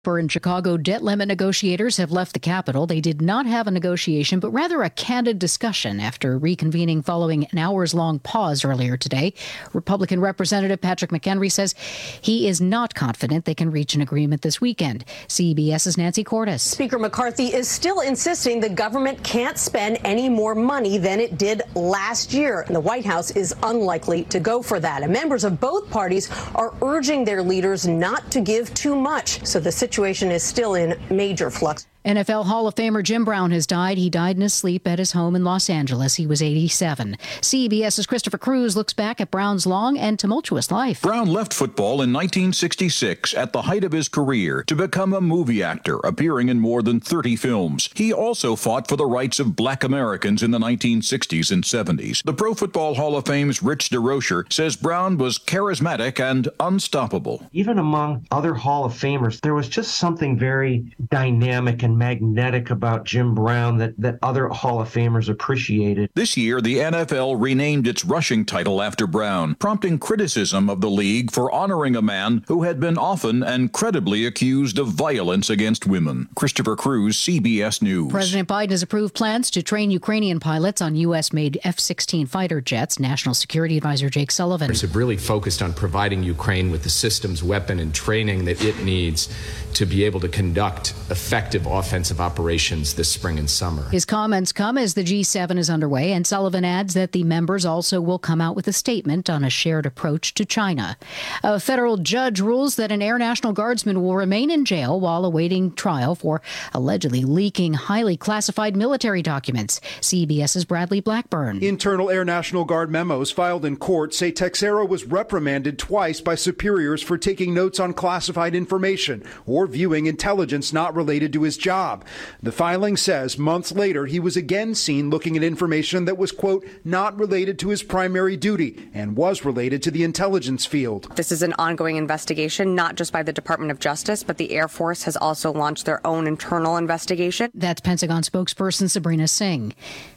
In Chicago, debt limit negotiators have left the Capitol. They did not have a negotiation, but rather a candid discussion after reconvening following an hours-long pause earlier today. Republican Representative Patrick McHenry says he is not confident they can reach an agreement this weekend. CBS's Nancy Cordes. Speaker McCarthy is still insisting the government can't spend any more money than it did last year. And the White House is unlikely to go for that. And members of both parties are urging their leaders not to give too much. So the situation is still in major flux. NFL Hall of Famer Jim Brown has died. He died in his sleep at his home in Los Angeles. He was 87. CBS's Christopher Cruz looks back at Brown's long and tumultuous life. Brown left football in 1966 at the height of his career to become a movie actor, appearing in more than 30 films. He also fought for the rights of black Americans in the 1960s and 70s. The Pro Football Hall of Fame's Rich DeRocher says Brown was charismatic and unstoppable. Even among other Hall of Famers, there was just something very dynamic and magnetic about Jim Brown that other Hall of Famers appreciated. This year, the NFL renamed its rushing title after Brown, prompting criticism of the league for honoring a man who had been often and credibly accused of violence against women. Christopher Cruz, CBS News. President Biden has approved plans to train Ukrainian pilots on U.S.-made F-16 fighter jets. National Security Advisor Jake Sullivan have really focused on providing Ukraine with the systems, weapon, and training that it needs to be able to conduct effective offensive operations this spring and summer. His comments come as the G7 is underway, and Sullivan adds that the members also will come out with a statement on a shared approach to China. A federal judge rules that an Air National Guardsman will remain in jail while awaiting trial for allegedly leaking highly classified military documents. CBS's Bradley Blackburn. Internal Air National Guard memos filed in court say Texero was reprimanded twice by superiors for taking notes on classified information or viewing intelligence not related to his job. The filing says months later he was again seen looking at information that was, quote, not related to his primary duty and was related to the intelligence field. This is an ongoing investigation, not just by the Department of Justice, but the Air Force has also launched their own internal investigation. That's Pentagon spokesperson Sabrina Singh.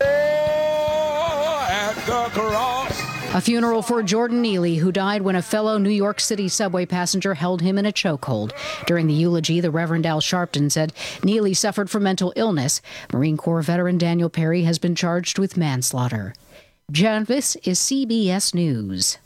A funeral for Jordan Neely, who died when a fellow New York City subway passenger held him in a chokehold. During the eulogy, the Reverend Al Sharpton said Neely suffered from mental illness. Marine Corps veteran Daniel Perry has been charged with manslaughter. This is CBS News.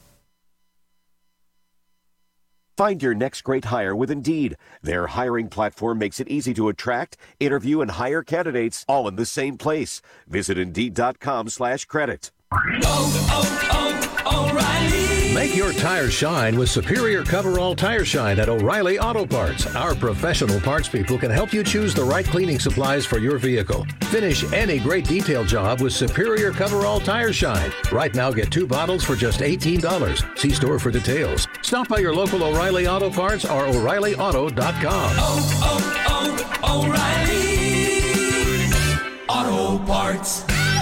Find your next great hire with Indeed. Their hiring platform makes it easy to attract, interview, and hire candidates all in the same place. Visit Indeed.com/credit. O'Reilly. Make your tires shine with Superior Coverall Tire Shine at O'Reilly Auto Parts. Our professional parts people can help you choose the right cleaning supplies for your vehicle. Finish any great detail job with Superior Coverall Tire Shine. Right now, get 2 bottles for just $18. See store for details. Stop by your local O'Reilly Auto Parts or O'ReillyAuto.com. O'Reilly Auto Parts.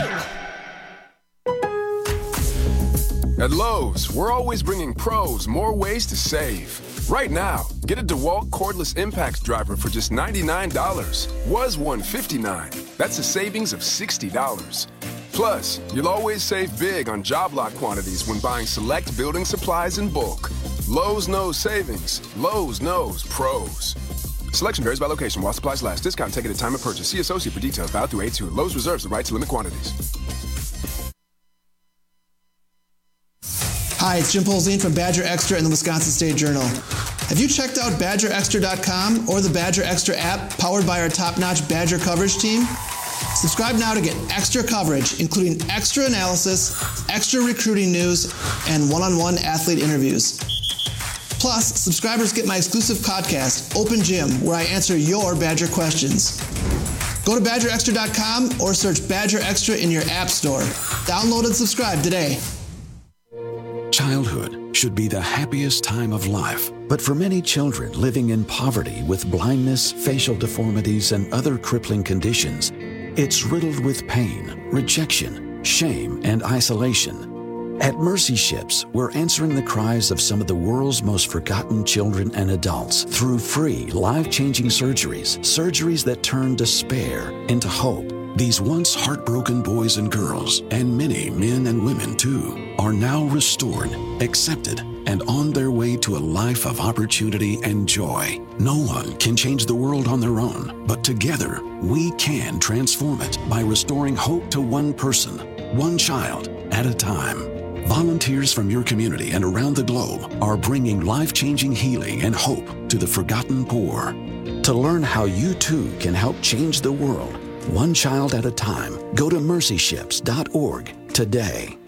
At Lowe's, we're always bringing pros more ways to save. Right now, get a DeWalt cordless impact driver for just $99. Was $159. That's a savings of $60. Plus, you'll always save big on job lot quantities when buying select building supplies in bulk. Lowe's knows savings. Lowe's knows pros. Selection varies by location while supplies last. Discount taken at time of purchase. See associate for details. Valid through 8/2. Lowe's reserves the right to limit quantities. Hi, it's Jim Polzine from Badger Extra and the Wisconsin State Journal. Have you checked out BadgerExtra.com or the Badger Extra app powered by our top-notch Badger coverage team? Subscribe now to get extra coverage, including extra analysis, extra recruiting news, and one-on-one athlete interviews. Plus, subscribers get my exclusive podcast, Open Gym, where I answer your Badger questions. Go to BadgerExtra.com or search Badger Extra in your app store. Download and subscribe today. Childhood should be the happiest time of life, but for many children living in poverty with blindness, facial deformities, and other crippling conditions, it's riddled with pain, rejection, shame, and isolation. At Mercy Ships, we're answering the cries of some of the world's most forgotten children and adults through free, life-changing surgeries that turn despair into hope. These once heartbroken boys and girls, and many men and women too, are now restored, accepted, and on their way to a life of opportunity and joy. No one can change the world on their own, but together we can transform it by restoring hope to one person, one child at a time. Volunteers from your community and around the globe are bringing life-changing healing and hope to the forgotten poor. To learn how you too can help change the world, one child at a time, go to mercyships.org today.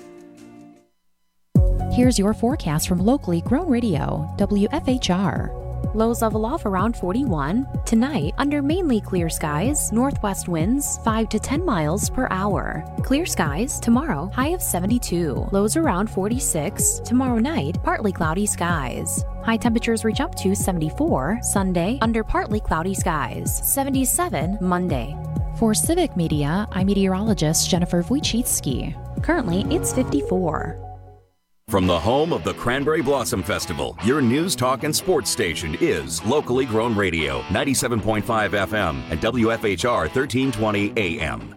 Here's your forecast from locally grown radio, WFHR. Lows level off around 41. Tonight, under mainly clear skies, northwest winds 5 to 10 miles per hour. Clear skies tomorrow, high of 72. Lows around 46. Tomorrow night, partly cloudy skies. High temperatures reach up to 74 Sunday, under partly cloudy skies. 77 Monday. For Civic Media, I'm meteorologist Jennifer Wojcicki. Currently, it's 54. From the home of the Cranberry Blossom Festival, your news, talk, and sports station is Locally Grown Radio, 97.5 FM and WFHR 1320 AM.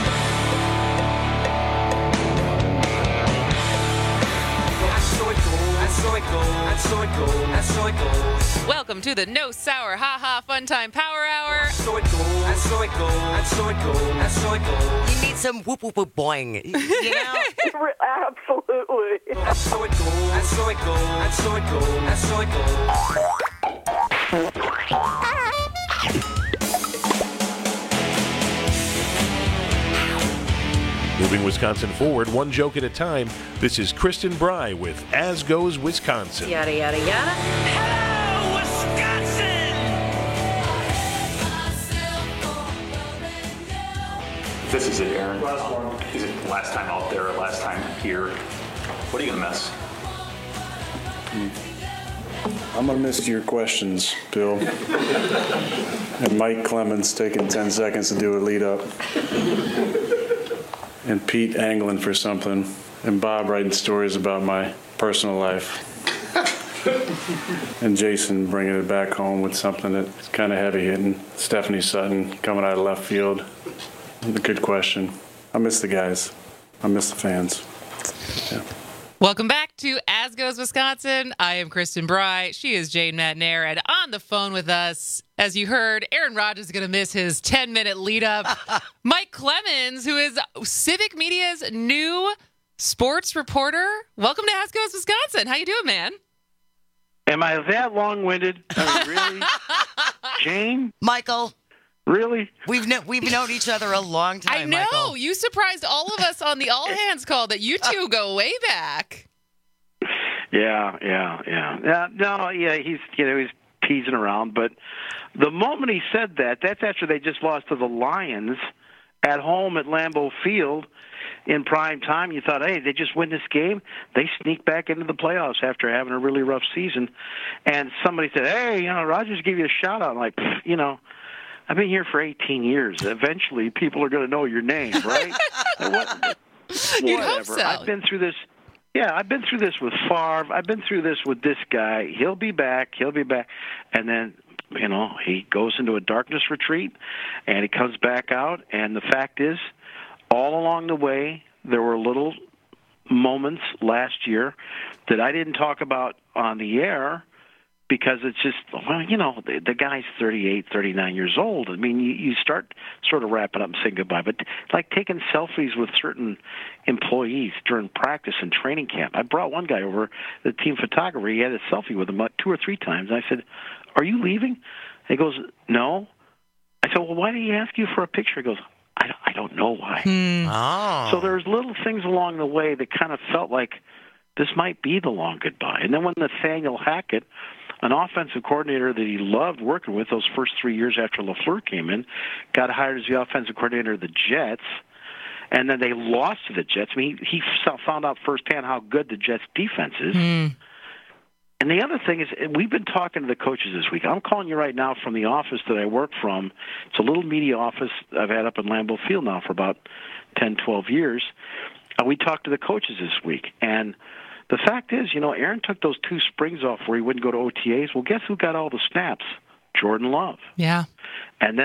Welcome to the No Sour Ha Ha Fun Time Power Hour. You need some whoop whoop whoop boing, you know? Absolutely. Moving Wisconsin forward, one joke at a time. This is Kristen Bry with As Goes Wisconsin. Yada, yada, yada. Hello, Wisconsin! This is it, Aaron. Is it last time out there or last time here? What are you going to miss? I'm going to miss your questions, Bill. And Mike Clemens taking 10 seconds to do a lead up. And Pete angling for something. And Bob writing stories about my personal life. And Jason bringing it back home with something that's kind of heavy hitting. Stephanie Sutton coming out of left field. A good question. I miss the guys. I miss the fans. Yeah. Welcome back to As Goes Wisconsin. I am Kristen Bry. She is Jane Matnair. And on the phone with us, as you heard, Aaron Rodgers is going to miss his 10-minute lead-up. Mike Clemens, who is Civic Media's new sports reporter. Welcome to As Goes Wisconsin. How you doing, man? Am I that long-winded? I mean, really? Jane? Michael? Really? We've known each other a long time, I know. Michael. You surprised all of us on the all-hands call that you two go way back. Yeah. He's teasing around, but the moment he said that, that's after they just lost to the Lions at home at Lambeau Field in prime time. You thought, hey, they just win this game. They sneak back into the playoffs after having a really rough season. And somebody said, hey, Rodgers gave you a shout out. I'm like, I've been here for 18 years. Eventually, people are going to know your name, right? You'd hope so. I've been through this. Yeah, I've been through this with Favre. I've been through this with this guy. He'll be back. And then, he goes into a darkness retreat, and he comes back out. And the fact is, all along the way, there were little moments last year that I didn't talk about on the air, because it's just, the guy's 38, 39 years old. I mean, you start sort of wrapping up and saying goodbye. But like taking selfies with certain employees during practice and training camp. I brought one guy over, the team photographer. He had a selfie with him 2 or 3 times. I said, are you leaving? He goes, no. I said, well, why did he ask you for a picture? He goes, I don't know why. Oh. So there's little things along the way that kind of felt like this might be the long goodbye. And then when Nathaniel Hackett, an offensive coordinator that he loved working with those first 3 years after LaFleur came in, got hired as the offensive coordinator of the Jets, and then they lost to the Jets. I mean, he found out firsthand how good the Jets' defense is. And the other thing is, we've been talking to the coaches this week. I'm calling you right now from the office that I work from. It's a little media office I've had up in Lambeau Field now for about 10, 12 years. We talked to the coaches this week, and the fact is, Aaron took those 2 springs off where he wouldn't go to OTAs. Well, guess who got all the snaps? Jordan Love. Yeah. And then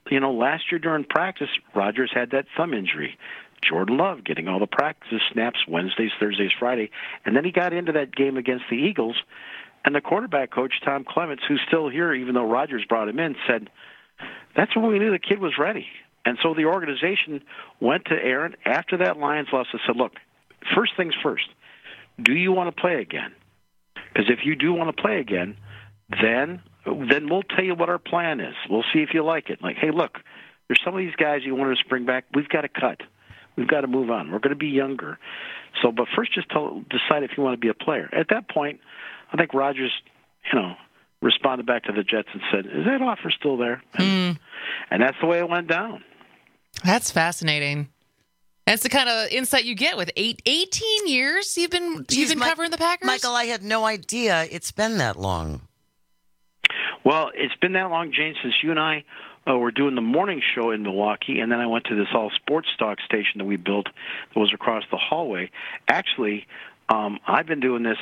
last year during practice, Rodgers had that thumb injury. Jordan Love getting all the practice snaps Wednesdays, Thursdays, Friday. And then he got into that game against the Eagles, and the quarterback coach, Tom Clements, who's still here even though Rodgers brought him in, said, that's when we knew the kid was ready. And so the organization went to Aaron after that Lions loss and said, look, first things first, do you want to play again? Because if you do want to play again, then we'll tell you what our plan is. We'll see if you like it. Like, hey, look, there's some of these guys you want us to bring back. We've got to cut. We've got to move on. We're going to be younger. So, but first just decide if you want to be a player. At that point, I think Rodgers, responded back to the Jets and said, is that offer still there? And that's the way it went down. That's fascinating. That's the kind of insight you get with 18 years you've been covering the Packers? Michael, I had no idea it's been that long. Well, it's been that long, Jane, since you and I were doing the morning show in Milwaukee, and then I went to this all sports talk station that we built that was across the hallway. Actually, I've been doing this.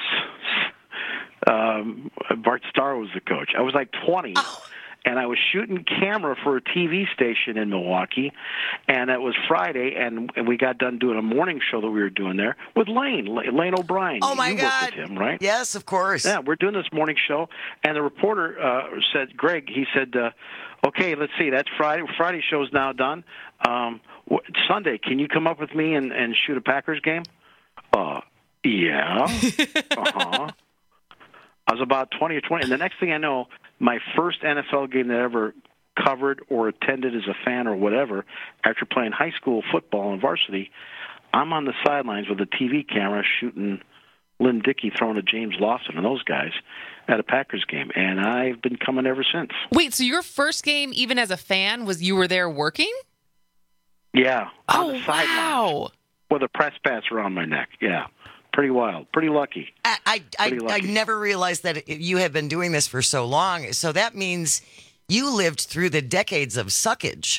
Bart Starr was the coach. I was like 20. And I was shooting camera for a TV station in Milwaukee, and it was Friday, and we got done doing a morning show that we were doing there with Lane O'Brien. Oh, my God. Worked with him, right? Yes, of course. Yeah, we're doing this morning show, and the reporter said, Greg, he said, okay, let's see, that's Friday. Friday show's now done. Sunday, can you come up with me and shoot a Packers game? Yeah. Uh-huh. I was about 20 or 20, and the next thing I know, my first NFL game that I ever covered or attended as a fan or whatever, after playing high school football and varsity, I'm on the sidelines with a TV camera shooting Lynn Dickey throwing to James Lawson and those guys at a Packers game, and I've been coming ever since. Wait, so your first game, even as a fan, was you were there working? Yeah. On the sidelines. Wow. With a press pass around my neck, yeah. Pretty wild. Pretty lucky. I never realized that you had been doing this for so long. So that means you lived through the decades of suckage.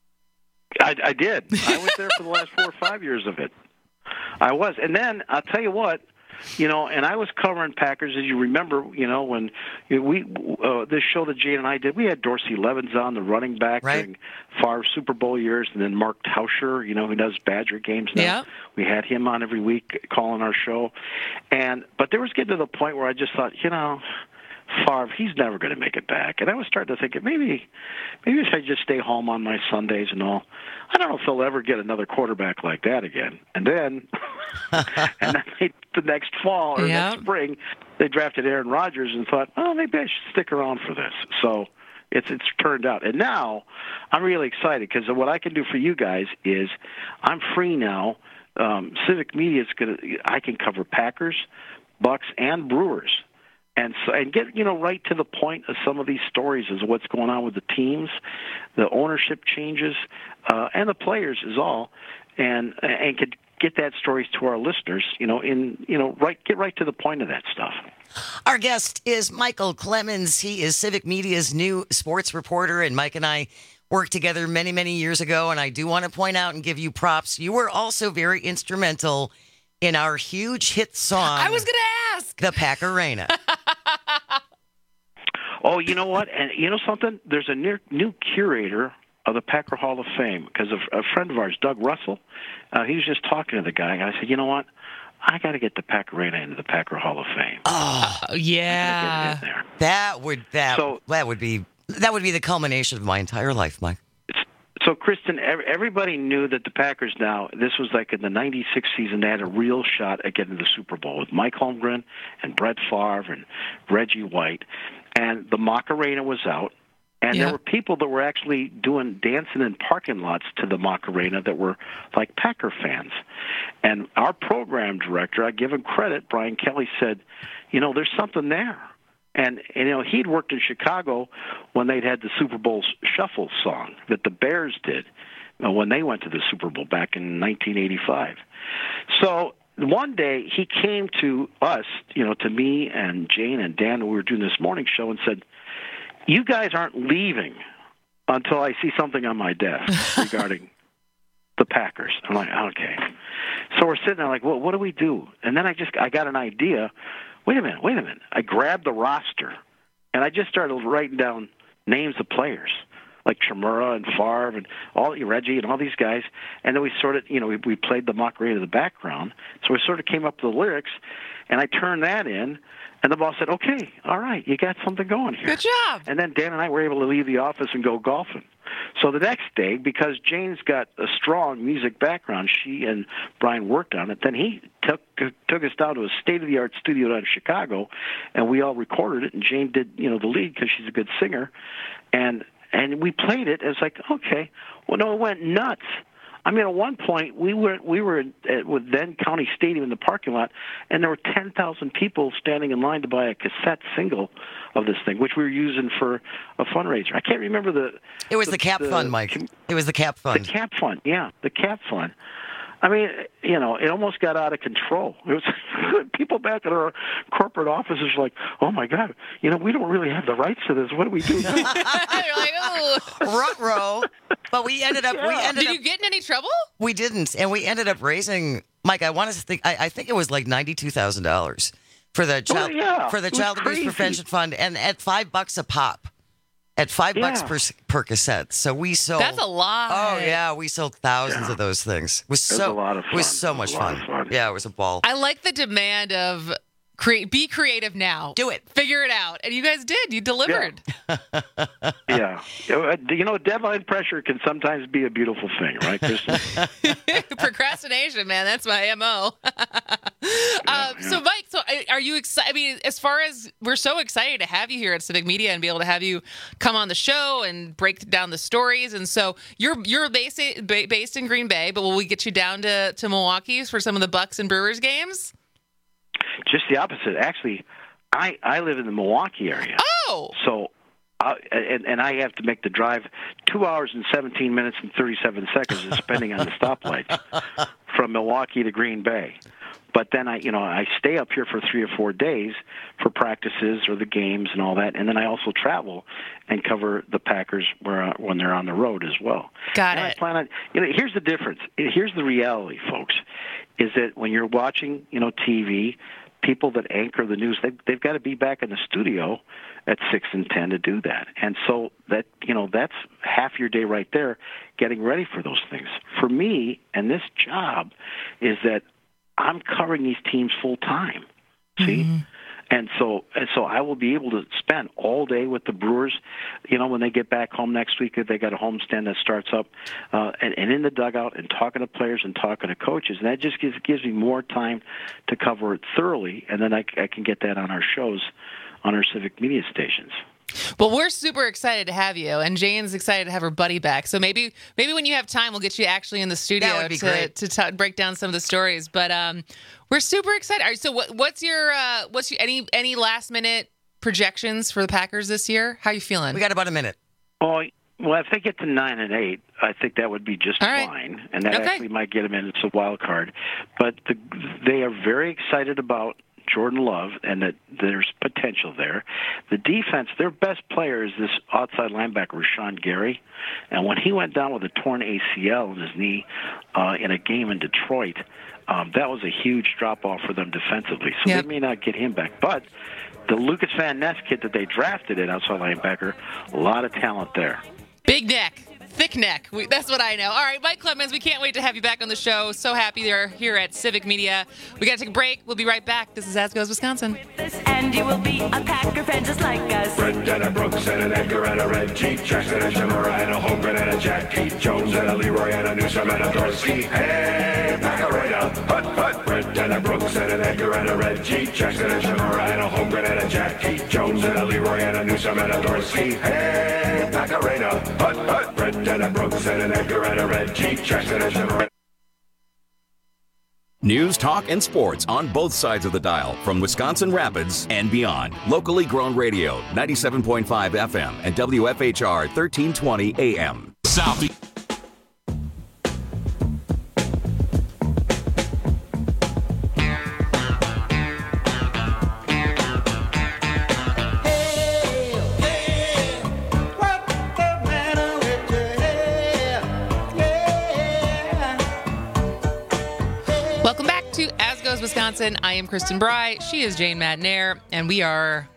I did. I was there for the last 4 or 5 years of it. I was. And then, I'll tell you what, and I was covering Packers, as you remember, when this show that Jane and I did, we had Dorsey Levens on, the running back, during Favre's Super Bowl years, and then Mark Tauscher, who does Badger games now. Yeah. We had him on every week calling our show. But there was getting to the point where I just thought, Favre, he's never going to make it back. And I was starting to think, maybe if I just stay home on my Sundays and all, I don't know if they'll ever get another quarterback like that again. And then, the next fall or next spring, they drafted Aaron Rodgers and thought, maybe I should stick around for this. So it's turned out. And now I'm really excited because what I can do for you guys is I'm free now. Civic Media I can cover Packers, Bucks, and Brewers. And get right to the point of some of these stories is what's going on with the teams, the ownership changes, and the players is all, and could get that stories to our listeners. Get right to the point of that stuff. Our guest is Michael Clemens. He is Civic Media's new sports reporter, and Mike and I worked together many, many years ago. And I do want to point out and give you props. You were also very instrumental in our huge hit song. I was going to ask. The Pack-A-Rana. Oh, you know what? And you know something? There's a new curator of the Packer Hall of Fame because a friend of ours, Doug Russell, he was just talking to the guy. And I said, you know what? I got to get the Pack-A-Rana into the Packer Hall of Fame. Oh, yeah. Get it in there. That would be the culmination of my entire life, Mike. So, Kristen, everybody knew that the Packers now, this was like in the 96 season, they had a real shot at getting to the Super Bowl with Mike Holmgren and Brett Favre and Reggie White. And the Macarena was out. And there were people that were actually dancing in parking lots to the Macarena that were like Packer fans. And our program director, I give him credit, Brian Kelly, said, there's something there. And he'd worked in Chicago when they'd had the Super Bowl Shuffle song that the Bears did when they went to the Super Bowl back in 1985. So one day he came to us, to me and Jane and Dan, we were doing this morning show, and said, you guys aren't leaving until I see something on my desk regarding the Packers. I'm like, okay. So we're sitting there like, well, what do we do? And then I got an idea. Wait a minute. I grabbed the roster, and I just started writing down names of players. like Chimura and Favre and Reggie and all these guys. And then we sort of, we played the Macarena in the background. So we sort of came up with the lyrics, and I turned that in. And the boss said, okay, all right, you got something going here. Good job. And then Dan and I were able to leave the office and go golfing. So the next day, because Jane's got a strong music background, she and Brian worked on it, then he took us down to a state-of-the-art studio down in Chicago, and we all recorded it, and Jane did, the lead because she's a good singer. And we played it. It was like, okay. Well, no, it went nuts. I mean, at one point, we were with then County Stadium in the parking lot, and there were 10,000 people standing in line to buy a cassette single of this thing, which we were using for a fundraiser. I can't remember It was the CAP Fund, Mike. It was the CAP Fund. The CAP Fund, yeah, the CAP Fund. I mean, it almost got out of control. It was people back at our corporate offices like, oh my God, we don't really have the rights to this. What do we do now? You're like, oh, ruh-roh. But we ended up. Did you get in any trouble? We didn't, and we ended up raising. Mike, I think it was like $92,000 for the Child Abuse Prevention Fund, and at $5 a pop. At $5 per cassette, so we sold. That's a lot. Oh yeah, we sold thousands of those things. It was a lot of fun. It was so much fun. Yeah, it was a ball. I like the demand of be creative now. Do it. Figure it out, and you guys did. You delivered. Yeah. Deadline pressure can sometimes be a beautiful thing, right, Kristen? Procrastination, man. That's my MO. So, Mike, are you excited? I mean, as far as we're so excited to have you here at Civic Media and be able to have you come on the show and break down the stories. And so you're based in Green Bay, but will we get you down to Milwaukee for some of the Bucks and Brewers games? Just the opposite. Actually, I live in the Milwaukee area. Oh! So, and I have to make the drive 2 hours and 17 minutes and 37 seconds, depending on the stoplights, from Milwaukee to Green Bay. But then I stay up here for 3 or 4 days for practices or the games and all that, and then I also travel and cover the Packers when they're on the road as well. Got and it. I plan on, here's the difference. Here's the reality, folks, is that when you're watching, TV, people that anchor the news, they've got to be back in the studio at 6 and 10 to do that. And so that, that's half your day right there getting ready for those things. For me, and this job is that I'm covering these teams full time. See? Mm-hmm. And so I will be able to spend all day with the Brewers, when they get back home next week, if they got a homestand that starts up, and in the dugout and talking to players and talking to coaches. And that just gives me more time to cover it thoroughly, and then I can get that on our shows, on our Civic Media stations. Well, we're super excited to have you, and Jane's excited to have her buddy back. So maybe when you have time, we'll get you actually in the studio to break down some of the stories. But we're super excited. All right, so what's your any last minute projections for the Packers this year? How are you feeling? We got about a minute. Oh, well, if they get to 9-8, I think that would be just fine, and that actually might get them in. It's a wild card, but they are very excited about Jordan Love, and that there's potential there. The defense, their best player is this outside linebacker, Rashawn Gary. And when he went down with a torn ACL in his knee in a game in Detroit, that was a huge drop-off for them defensively. So they may not get him back. But the Lucas Van Ness kid that they drafted at outside linebacker, a lot of talent there. Big neck. Thick neck. That's what I know. All right, Mike Clemens, we can't wait to have you back on the show. So happy they're here at Civic Media. We got to take a break. We'll be right back. This is As Goes Wisconsin. And you will be a Packer fan just like us. Brent and a Brooks and an Edgar and a Reggie, Jackson and a Chimura and a Holmgren and a Jackie, Jones and a Leroy and a Newsom and a Dorsey. Hey, Macarena, hut, hut. Brent and a Brooks and an Edgar and a Reggie, Jackson and a Chimura and a Holmgren and a Jackie, Jones and a Leroy and a Newsom and a Dorsey. Hey, Macarena, hut, hut. Brent and a Brooks and an Edgar and a Reggie, Jackson and a Chimura. News, talk, and sports on both sides of the dial from Wisconsin Rapids and beyond. Locally grown radio, 97.5 FM and WFHR 1320 AM. Southeast. Wisconsin. I am Kristen Bry. She is Jane Madnair, and we are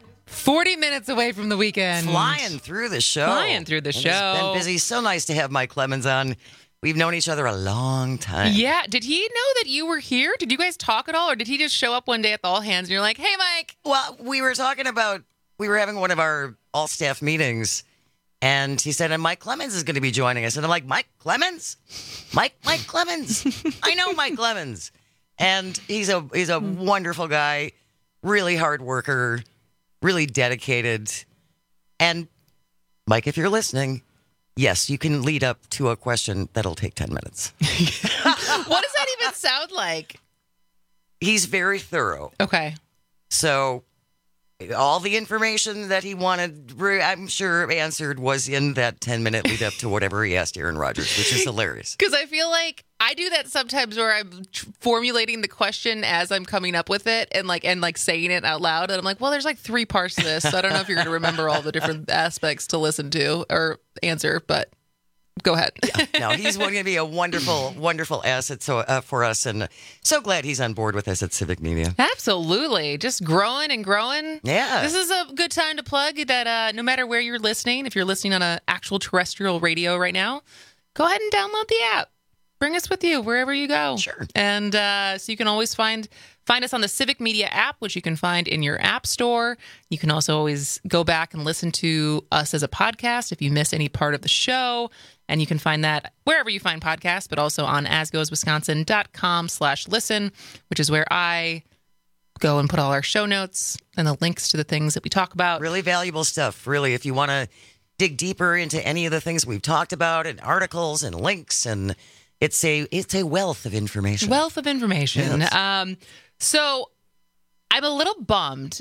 40 minutes away from the weekend. Flying through the show. Flying through the And show. It's been busy. So nice to have Mike Clemens on. We've known each other a long time. Yeah. Did he know that you were here? Did you guys talk at all? Or did he just show up one day at the All Hands and you're like, hey, Mike? Well, we were having one of our all-staff meetings, and he said, and Mike Clemens is going to be joining us. And I'm like, Mike Clemens? Mike Clemens. I know Mike Clemens. And he's a wonderful guy, really hard worker, really dedicated. And Mike, if you're listening, yes, you can lead up to a question that'll take 10 minutes. What does that even sound like? He's very thorough. Okay. So all the information that he wanted, I'm sure, answered was in that 10-minute lead up to whatever he asked Aaron Rodgers, which is hilarious. Because I feel like I do that sometimes where I'm formulating the question as I'm coming up with it and saying it out loud. And I'm like, well, there's like 3 parts to this. So I don't know if you're going to remember all the different aspects to listen to or answer, but go ahead. No, he's going to be a wonderful, wonderful asset for us. And so glad he's on board with us at Civic Media. Absolutely. Just growing and growing. Yeah. This is a good time to plug that no matter where you're listening, if you're listening on an actual terrestrial radio right now, go ahead and download the app. Bring us with you wherever you go. Sure. And so you can always find us on the Civic Media app, which you can find in your app store. You can also always go back and listen to us as a podcast if you miss any part of the show. And you can find that wherever you find podcasts, but also on asgoeswisconsin.com/listen, which is where I go and put all our show notes and the links to the things that we talk about. Really valuable stuff. Really, if you want to dig deeper into any of the things we've talked about and articles and links, and it's a wealth of information. Wealth of information. Yes. So I'm a little bummed,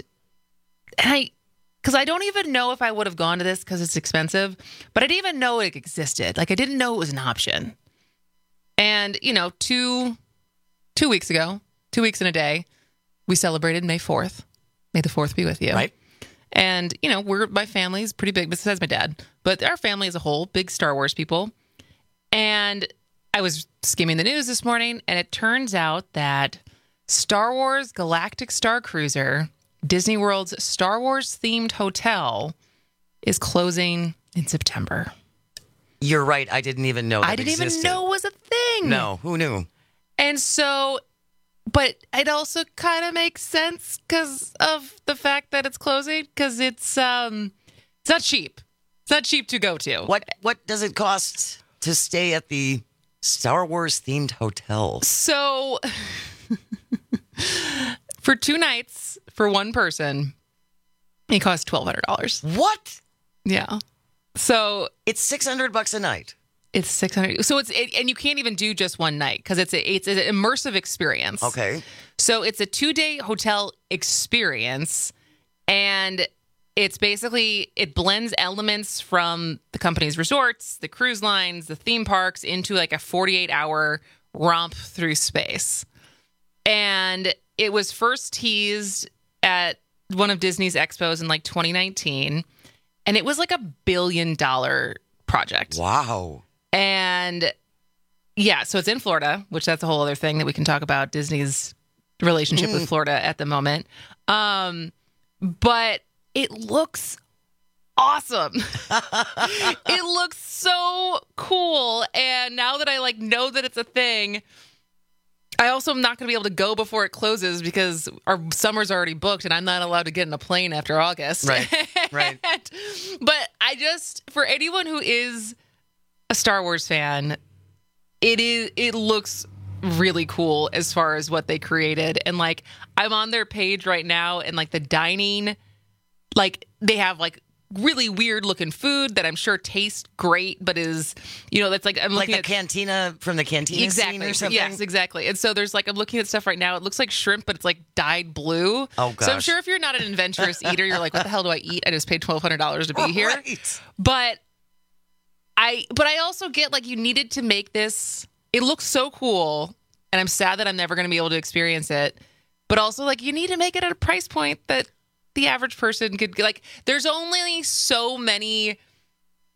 because I don't even know if I would have gone to this because it's expensive, but I didn't even know it existed. Like, I didn't know it was an option. And, 2 weeks ago, 2 weeks and a day, we celebrated May 4th. May the 4th be with you. Right. And, my family's pretty big, besides my dad, but our family as a whole, big Star Wars people. And I was skimming the news this morning, and it turns out that Star Wars Galactic Star Cruiser, Disney World's Star Wars-themed hotel, is closing in September. You're right. I didn't even know that existed. I didn't even know it was a thing. No, who knew? And so, but it also kind of makes sense because of the fact that it's closing, because it's not cheap. It's not cheap to go to. What does it cost to stay at the Star Wars-themed hotel? So, for 2 nights, for one person, it costs $1,200. What? Yeah. So it's $600 a night. It's $600. So and you can't even do just one night because it's an immersive experience. Okay. So it's a 2-day hotel experience, and it's basically, it blends elements from the company's resorts, the cruise lines, the theme parks into like a 48-hour romp through space. And it was first teased at one of Disney's expos in like 2019, and it was like $1 billion project. Wow. And yeah, so it's in Florida, which that's a whole other thing that we can talk about, Disney's relationship with Florida at the moment. But it looks awesome. It looks so cool. And now that I know that it's a thing, I also am not going to be able to go before it closes because our summer's already booked and I'm not allowed to get in a plane after August. Right. But for anyone who is a Star Wars fan, it looks really cool as far as what they created. And I'm on their page right now, and the dining, they have really weird looking food that I'm sure tastes great, but is, that's I'm looking at cantina from the cantina scene or something. Yes, exactly. And so there's I'm looking at stuff right now. It looks like shrimp, but it's dyed blue. Oh gosh. So I'm sure if you're not an adventurous eater, you're like, what the hell do I eat? I just paid $1,200 to be here. Right. But I also get you needed to make this. It looks so cool, and I'm sad that I'm never going to be able to experience it. But also you need to make it at a price point that the average person could there's only so many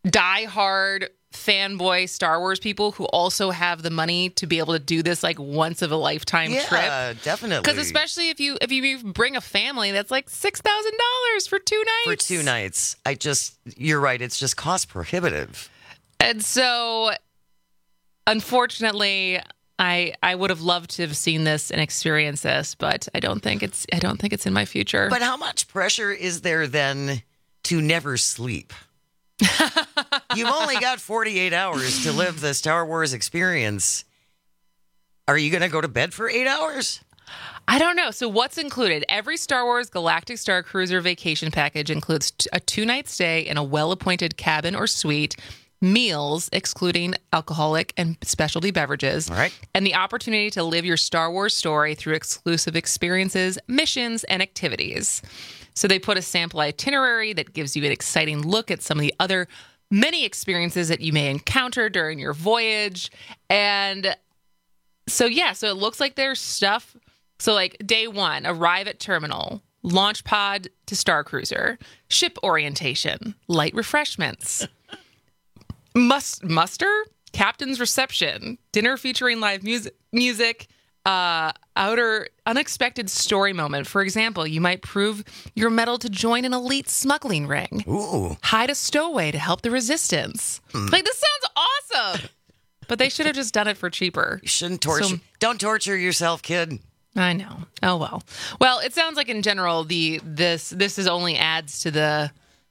diehard fanboy Star Wars people who also have the money to be able to do this like once of a lifetime trip. Yeah, definitely. Because especially if you bring a family, that's like $6,000 for 2 nights. For 2 nights. You're right. It's just cost prohibitive. And so, unfortunately, I would have loved to have seen this and experienced this, but I don't think it's in my future. But how much pressure is there then to never sleep? You've only got 48 hours to live the Star Wars experience. Are you going to go to bed for 8 hours? I don't know. So what's included? Every Star Wars Galactic Star Cruiser vacation package includes a 2-night stay in a well-appointed cabin or suite, meals, excluding alcoholic and specialty beverages, all right, and the opportunity to live your Star Wars story through exclusive experiences, missions, and activities. So they put a sample itinerary that gives you an exciting look at some of the other many experiences that you may encounter during your voyage. And so it looks like there's stuff. So like day 1, arrive at terminal, launch pod to Star Cruiser, ship orientation, light refreshments, muster, captain's reception, dinner featuring live music, outer unexpected story moment. For example, you might prove your mettle to join an elite smuggling ring. Ooh. Hide a stowaway to help the resistance. Like, this sounds awesome. But they should have just done it for cheaper. You shouldn't torture. Don't torture yourself, kid. I know. Oh, well. Well, it sounds like in general, this is only adds to the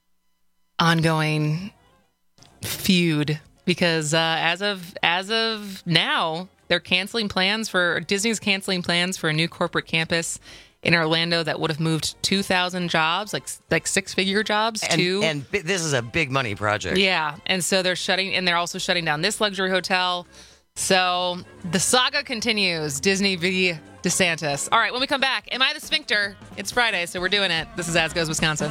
ongoing feud, because as of now, Disney's canceling plans for a new corporate campus in Orlando that would have moved 2,000 jobs, like 6-figure jobs too. And this is a big money project. Yeah, and so they're also shutting down this luxury hotel. So the saga continues. Disney v. DeSantis. All right, when we come back, am I the sphincter? It's Friday, so we're doing it. This is As Goes Wisconsin.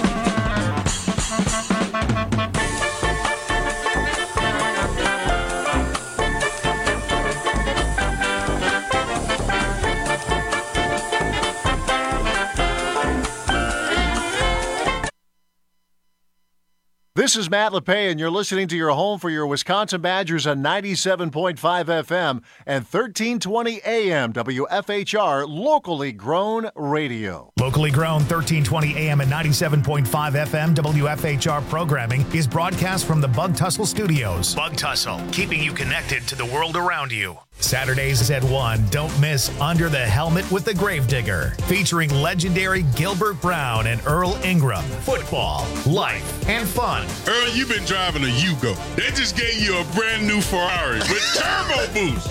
This is Matt LePay, and you're listening to your home for your Wisconsin Badgers on 97.5 FM and 1320 AM WFHR, locally grown radio. Locally grown 1320 AM and 97.5 FM WFHR programming is broadcast from the Bug Tussle Studios. Bug Tussle, keeping you connected to the world around you. Saturdays at 1, don't miss Under the Helmet with the Gravedigger, featuring legendary Gilbert Brown and Earl Ingram. Football, life, and fun. Earl, you've been driving a Yugo. They just gave you a brand new Ferrari with turbo boost.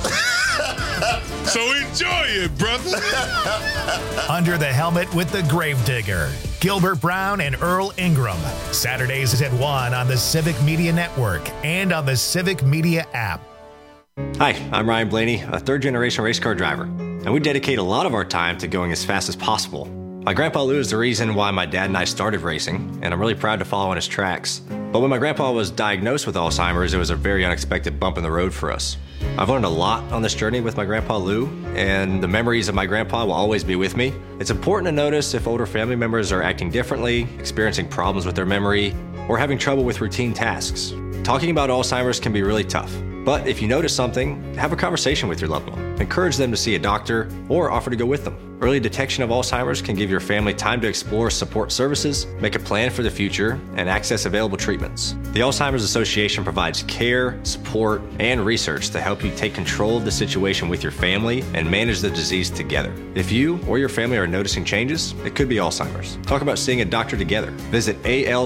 So enjoy it, brother. Under the Helmet with the Gravedigger, Gilbert Brown and Earl Ingram. Saturdays at 1 on the Civic Media Network and on the Civic Media app. Hi, I'm Ryan Blaney, a third-generation race car driver, and we dedicate a lot of our time to going as fast as possible. My grandpa Lou is the reason why my dad and I started racing, and I'm really proud to follow in his tracks. But when my grandpa was diagnosed with Alzheimer's, it was a very unexpected bump in the road for us. I've learned a lot on this journey with my grandpa Lou, and the memories of my grandpa will always be with me. It's important to notice if older family members are acting differently, experiencing problems with their memory, or having trouble with routine tasks. Talking about Alzheimer's can be really tough. But if you notice something, have a conversation with your loved one. Encourage them to see a doctor or offer to go with them. Early detection of Alzheimer's can give your family time to explore support services, make a plan for the future, and access available treatments. The Alzheimer's Association provides care, support, and research to help you take control of the situation with your family and manage the disease together. If you or your family are noticing changes, it could be Alzheimer's. Talk about seeing a doctor together. Visit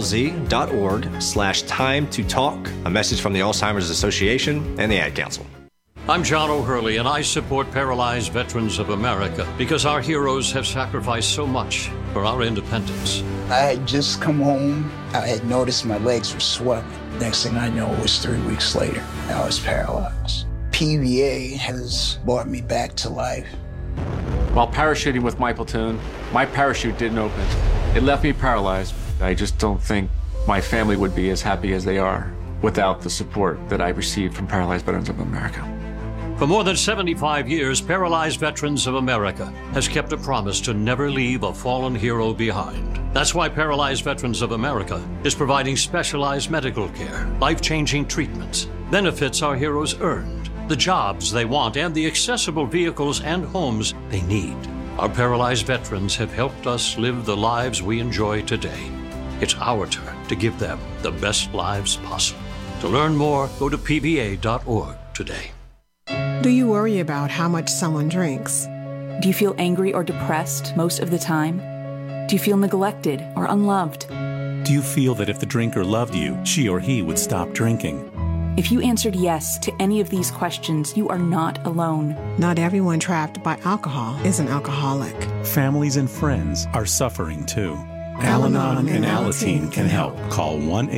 alz.org/time to talk. A message from the Alzheimer's Association and the Ad Council. I'm John O'Hurley, and I support Paralyzed Veterans of America because our heroes have sacrificed so much for our independence. I had just come home. I had noticed my legs were swelling. Next thing I know, it was 3 weeks later. I was paralyzed. PVA has brought me back to life. While parachuting with my platoon, my parachute didn't open. It left me paralyzed. I just don't think my family would be as happy as they are without the support that I received from Paralyzed Veterans of America. For more than 75 years, Paralyzed Veterans of America has kept a promise to never leave a fallen hero behind. That's why Paralyzed Veterans of America is providing specialized medical care, life-changing treatments, benefits our heroes earned, the jobs they want, and the accessible vehicles and homes they need. Our paralyzed veterans have helped us live the lives we enjoy today. It's our turn to give them the best lives possible. To learn more, go to pva.org today. Do you worry about how much someone drinks? Do you feel angry or depressed most of the time? Do you feel neglected or unloved? Do you feel that if the drinker loved you, she or he would stop drinking? If you answered yes to any of these questions, you are not alone. Not everyone trapped by alcohol is an alcoholic. Families and friends are suffering too. Al-Anon and Alateen can help. Call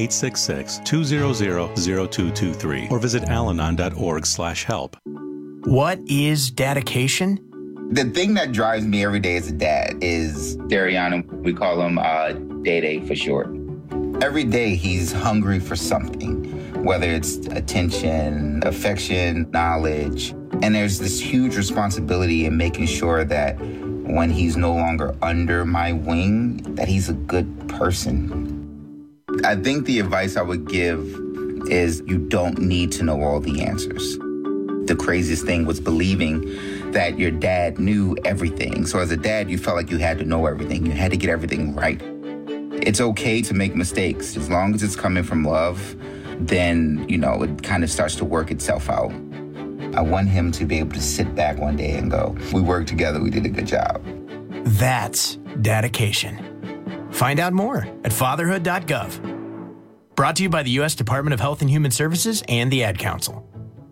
1-866-200-0223 or visit alanon.org/help. What is dedication? The thing that drives me every day as a dad is Darian. We call him Day for short. Every day he's hungry for something, whether it's attention, affection, knowledge. And there's this huge responsibility in making sure that when he's no longer under my wing, that he's a good person. I think the advice I would give is you don't need to know all the answers. The craziest thing was believing that your dad knew everything. So as a dad, you felt like you had to know everything. You had to get everything right. It's okay to make mistakes. As long as it's coming from love, then, it kind of starts to work itself out. I want him to be able to sit back one day and go, we worked together, we did a good job. That's dedication. Find out more at fatherhood.gov. Brought to you by the U.S. Department of Health and Human Services and the Ad Council.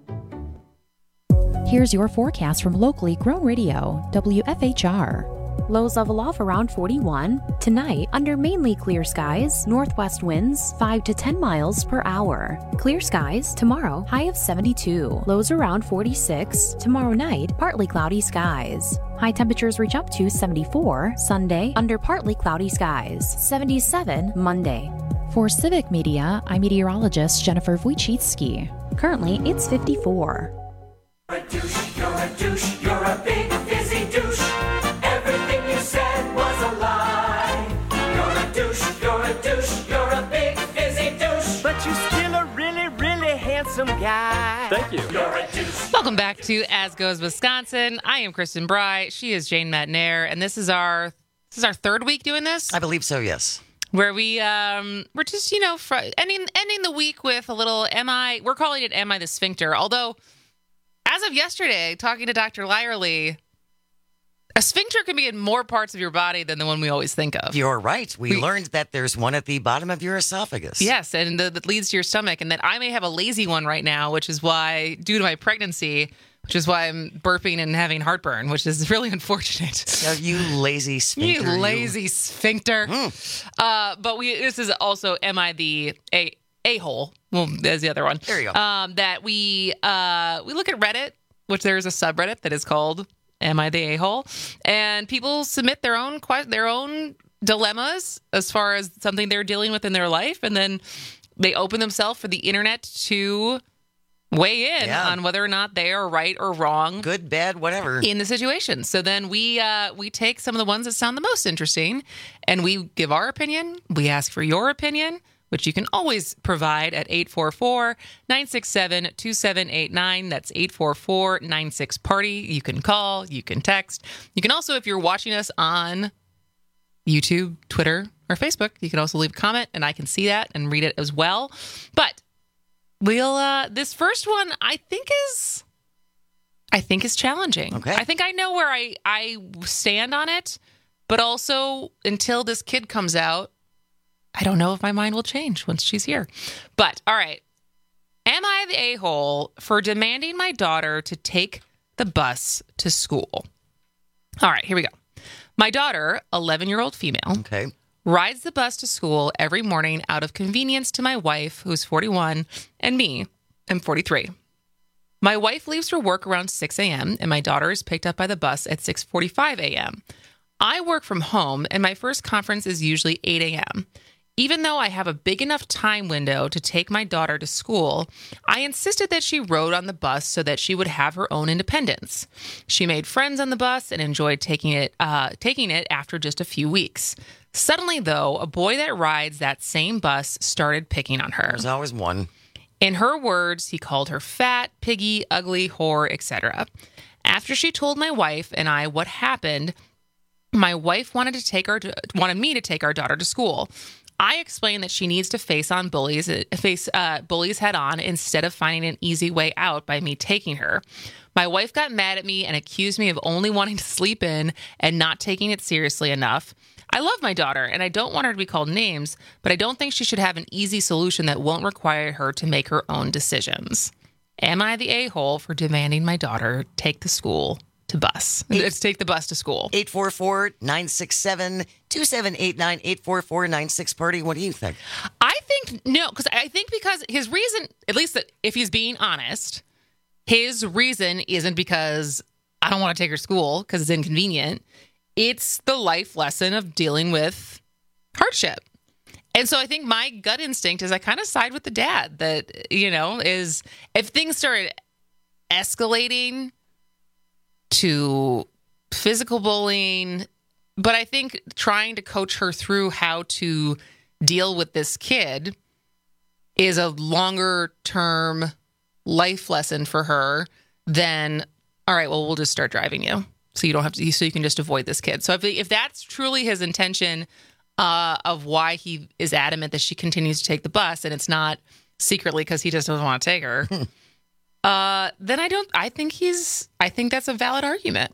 Here's your forecast from locally grown radio, WFHR. Lows level off around 41. Tonight, under mainly clear skies, northwest winds 5 to 10 miles per hour. Clear skies tomorrow, high of 72. Lows around 46. Tomorrow night, partly cloudy skies. High temperatures reach up to 74 Sunday, under partly cloudy skies. 77 Monday. For Civic Media, I'm meteorologist Jennifer Wojcicki. Currently, it's 54. You're a douche, you're a douche, you're a big fizzy douche. Everything you said was a lie. You're a douche, you're a douche, you're a big fizzy douche. But you're still a really, really handsome guy. Thank you. You're a douche. Welcome back to As Goes Wisconsin. I am Kristen Bry. She is Jane Matnair, and this is our third week doing this. I believe so, yes. Where we're just ending the week with a little we're calling it Am I the Sphincter? Although, as of yesterday, talking to Dr. Lyerly, a sphincter can be in more parts of your body than the one we always think of. You're right. We learned that there's one at the bottom of your esophagus. Yes, and that leads to your stomach, and that I may have a lazy one right now, which is why, due to my pregnancy, which is why I'm burping and having heartburn, which is really unfortunate. Oh, you lazy sphincter. You lazy sphincter. But this is also Am I the A-hole? Well, there's the other one. There you go. That we look at Reddit, which there is a subreddit that is called Am I the A-hole? And people submit their own dilemmas as far as something they're dealing with in their life, and then they open themselves for the internet to weigh in on whether or not they are right or wrong, good, bad, whatever, in the situation. So then we take some of the ones that sound the most interesting, and we give our opinion. We ask for your opinion, which you can always provide at 844-967-2789. That's 844-96-PARTY. You can call, you can text. You can also, if you're watching us on YouTube, Twitter, or Facebook, you can also leave a comment, and I can see that and read it as well. But this first one I think is challenging. Okay. I think I know where I stand on it, but also until this kid comes out, I don't know if my mind will change once she's here. But all right. Am I the a-hole for demanding my daughter to take the bus to school? All right, here we go. My daughter, 11-year-old female, rides the bus to school every morning out of convenience to my wife, who's 41, and me, I'm 43. My wife leaves for work around 6 a.m., and my daughter is picked up by the bus at 6:45 a.m. I work from home, and my first conference is usually 8 a.m. Even though I have a big enough time window to take my daughter to school, I insisted that she rode on the bus so that she would have her own independence. She made friends on the bus and enjoyed taking it after just a few weeks. Suddenly, though, a boy that rides that same bus started picking on her. There's always one. In her words, he called her fat, piggy, ugly, whore, etc. After she told my wife and I what happened, my wife wanted me to take our daughter to school. I explained that she needs to face bullies head on instead of finding an easy way out by me taking her. My wife got mad at me and accused me of only wanting to sleep in and not taking it seriously enough. I love my daughter and I don't want her to be called names, but I don't think she should have an easy solution that won't require her to make her own decisions. Am I the a-hole for demanding my daughter take the bus to school? 844-967-2789, 844-96-PARTY. What do you think? I think no, because his reason, at least if he's being honest, his reason isn't because I don't want to take her to school because it's inconvenient. It's the life lesson of dealing with hardship. And so I think my gut instinct is I kind of side with the dad that, is if things started escalating to physical bullying, but I think trying to coach her through how to deal with this kid is a longer term life lesson for her than, all right, well, we'll just start driving you so you don't have to, so you can just avoid this kid. So if that's truly his intention of why he is adamant that she continues to take the bus and it's not secretly because he just doesn't want to take her, then I think that's a valid argument.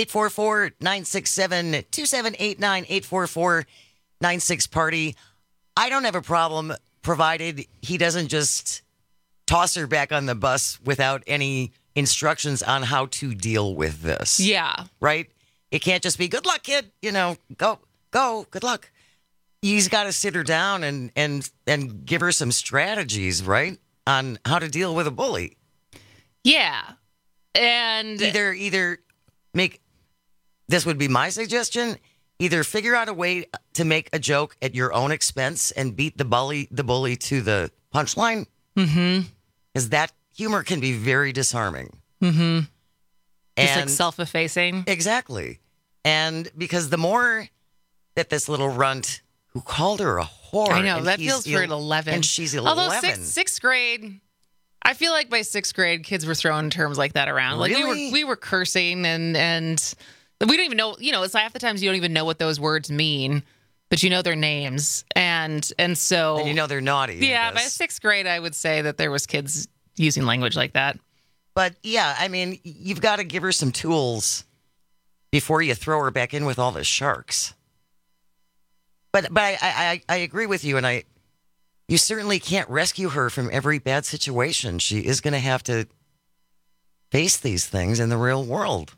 844-967-2789, 844-96-PARTY. I don't have a problem provided he doesn't just toss her back on the bus without any instructions on how to deal with this. Yeah. Right? It can't just be, good luck, kid. Go, good luck. He's got to sit her down and give her some strategies, right, on how to deal with a bully. Yeah. And either make, this would be my suggestion, either figure out a way to make a joke at your own expense and beat the bully to the punchline. Mm-hmm. Because that humor can be very disarming. Mm-hmm. It's like self-effacing. Exactly. And because the more that this little runt who called her a whore. I know, that feels for an 11. And she's 11. Although sixth grade, I feel like by sixth grade, kids were throwing terms like that around. Really? Like we were cursing and we don't even know, it's half the times you don't even know what those words mean, but you know their names. And so. And you know they're naughty. Yeah, by sixth grade, I would say that there was kids using language like that. But yeah, I mean, you've got to give her some tools before you throw her back in with all the sharks. But I agree with you, and you certainly can't rescue her from every bad situation. She is going to have to face these things in the real world.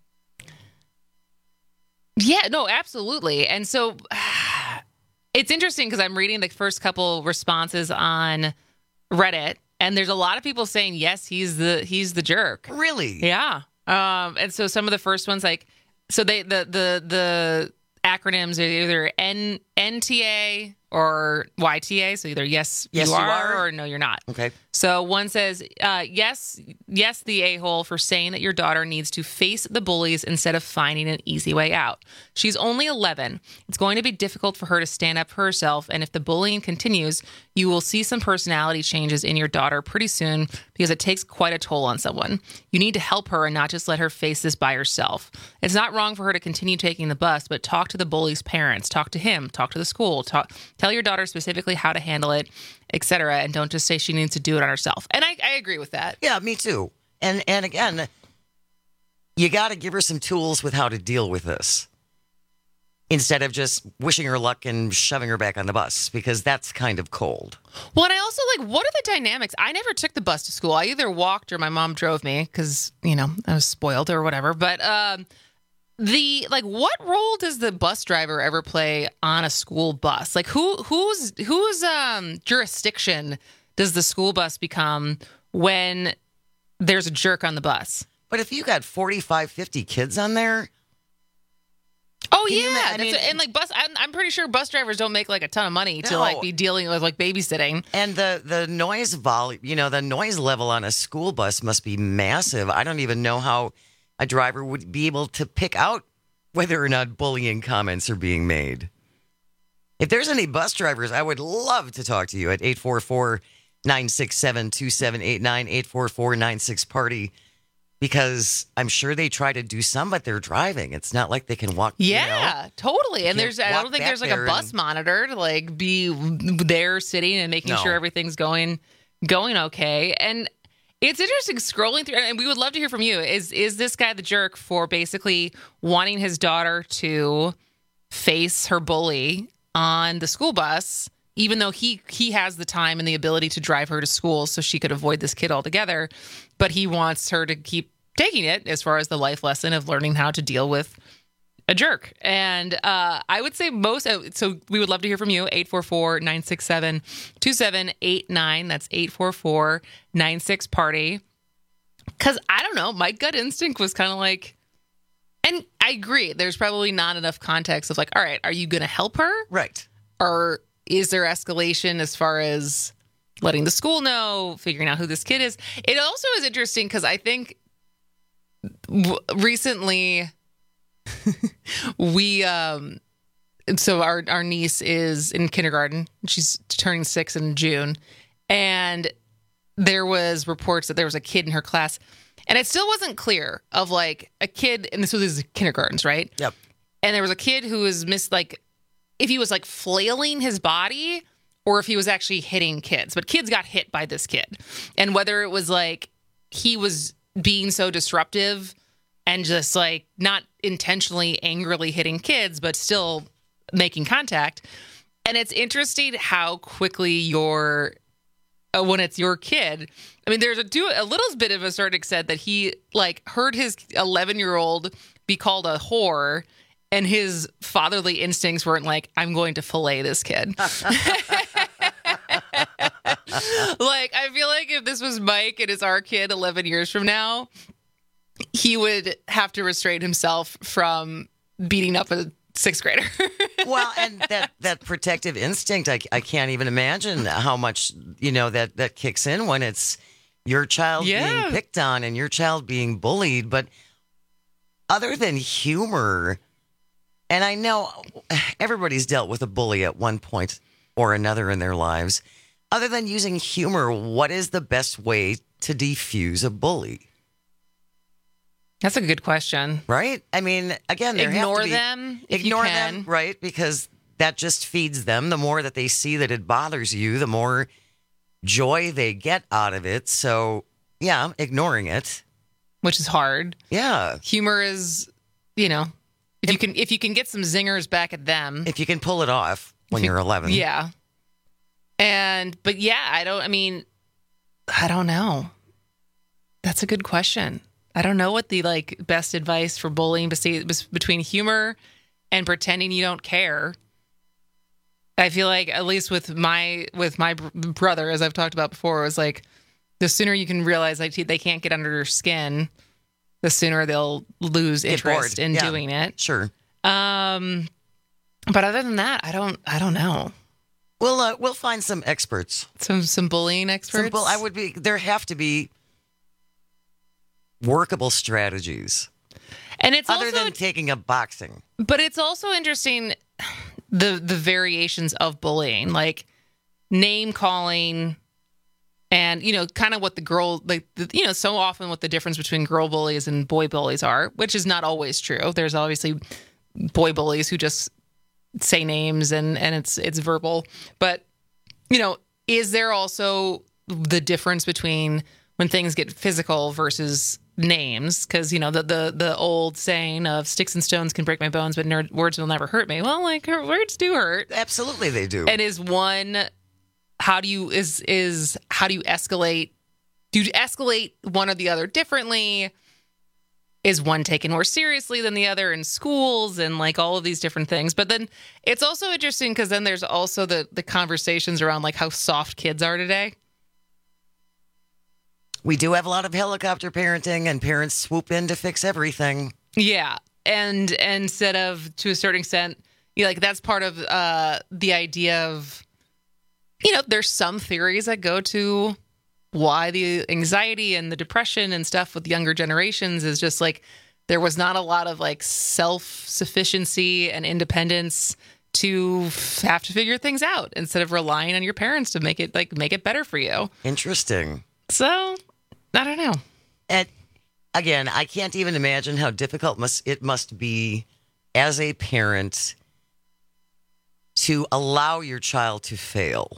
Yeah, no, absolutely. And so it's interesting because I'm reading the first couple responses on Reddit, and there's a lot of people saying, yes, he's the jerk. Really? Yeah. And so some of the first ones, the acronyms are either NTA or YTA. So either yes you are, or no, you're not. Okay. So one says, yes, the a-hole for saying that your daughter needs to face the bullies instead of finding an easy way out. She's only 11. It's going to be difficult for her to stand up for herself. And if the bullying continues, you will see some personality changes in your daughter pretty soon because it takes quite a toll on someone. You need to help her and not just let her face this by herself. It's not wrong for her to continue taking the bus, but talk to the bully's parents, talk to him, talk to the school, tell your daughter specifically how to handle it, etc., and don't just say she needs to do it on herself. And I agree with that. Yeah, me too. And again, you got to give her some tools with how to deal with this instead of just wishing her luck and shoving her back on the bus, because that's kind of cold. Well, and I also what are the dynamics? I never took the bus to school. I either walked or my mom drove me because, I was spoiled or whatever. But what role does the bus driver ever play on a school bus? Like whose jurisdiction does the school bus become when there's a jerk on the bus? But if you got 45, 50 kids on there. Oh yeah, and like I'm pretty sure bus drivers don't make like a ton of money to like be dealing with like babysitting. And the noise volume, the noise level on a school bus must be massive. I don't even know how a driver would be able to pick out whether or not bullying comments are being made. If there's any bus drivers, I would love to talk to you at 844-967-2789, 844-96-PARTY. Because I'm sure they try to do some, but they're driving. It's not like they can walk. Yeah, totally. And I don't think there's like a bus monitor to like be there sitting and making sure everything's going okay. And it's interesting scrolling through, and we would love to hear from you. Is this guy the jerk for basically wanting his daughter to face her bully on the school bus, even though he has the time and the ability to drive her to school so she could avoid this kid altogether, but he wants her to keep taking it as far as the life lesson of learning how to deal with a jerk. And I would say so we would love to hear from you, 844-967-2789. That's 844-96-PARTY. Because I don't know, my gut instinct was kind of like, and I agree, there's probably not enough context of like, all right, are you going to help her? Right. Or is there escalation as far as letting the school know, figuring out who this kid is? It also is interesting because I think recently we, so our niece is in kindergarten. She's turning 6 in June. And there was reports that there was a kid in her class. And it still wasn't clear of like a kid, and this was kindergartens, right? Yep. And there was a kid who was if he was like flailing his body or if he was actually hitting kids. But kids got hit by this kid. And whether it was like he was being so disruptive and just like not intentionally angrily hitting kids, but still making contact. And it's interesting how quickly when it's your kid, I mean, there's a little bit of a certain extent that he like heard his 11-year-old be called a whore, and his fatherly instincts weren't like, I'm going to fillet this kid. Like, I feel like if this was Mike and it's our kid 11 years from now, he would have to restrain himself from beating up a 6th grader. Well, and that protective instinct, I can't even imagine how much, that kicks in when it's your child being picked on and your child being bullied. But other than humor, and I know everybody's dealt with a bully at one point or another in their lives. Other than using humor, what is the best way to defuse a bully? That's a good question. Right? I mean, again, ignore them if you can. Them, right? Because that just feeds them. The more that they see that it bothers you, the more joy they get out of it. So, yeah, ignoring it. Which is hard. Yeah. Humor is, if you can get some zingers back at them. If you can pull it off when you're 11. Yeah. But yeah, I don't know. That's a good question. I don't know what the best advice for bullying between humor and pretending you don't care. I feel like at least with my brother, as I've talked about before, it was like the sooner you can realize they can't get under your skin, the sooner they'll lose interest in doing it. Sure. But other than that, I don't know. We'll find some experts. Some bullying experts. There have to be workable strategies. And it's other also, than taking up boxing. But it's also interesting the variations of bullying, like name calling, and kind of what the girl so often what the difference between girl bullies and boy bullies are, which is not always true. There's obviously boy bullies who just say names and it's verbal. But is there also the difference between when things get physical versus names? Because the old saying of sticks and stones can break my bones, but words will never hurt me. Well, words do hurt. Absolutely, they do. And how do you escalate? Do you escalate one or the other differently? Is one taken more seriously than the other in schools and all of these different things? But then it's also interesting because then there's also the conversations around how soft kids are today. We do have a lot of helicopter parenting, and parents swoop in to fix everything. Yeah. and instead of, to a certain extent, like that's part of the idea of, there's some theories that go to why the anxiety and the depression and stuff with younger generations is just like there was not a lot of like self-sufficiency and independence to have to figure things out instead of relying on your parents to make it better for you. Interesting. So, I don't know. And again, I can't even imagine how difficult it must be as a parent to allow your child to fail